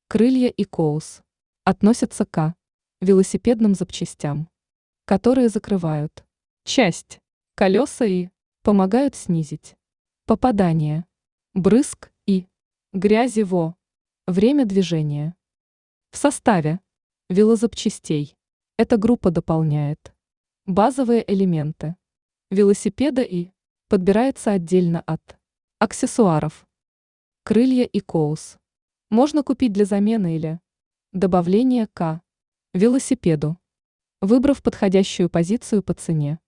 Крылья и коус относятся к велосипедным запчастям, которые закрывают часть колеса и помогают снизить попадание брызг и грязи во время движения. В составе велозапчастей эта группа дополняет базовые элементы велосипеда и подбирается отдельно от аксессуаров. Крылья и коус можно купить для замены или добавления к велосипеду, выбрав подходящую позицию по цене.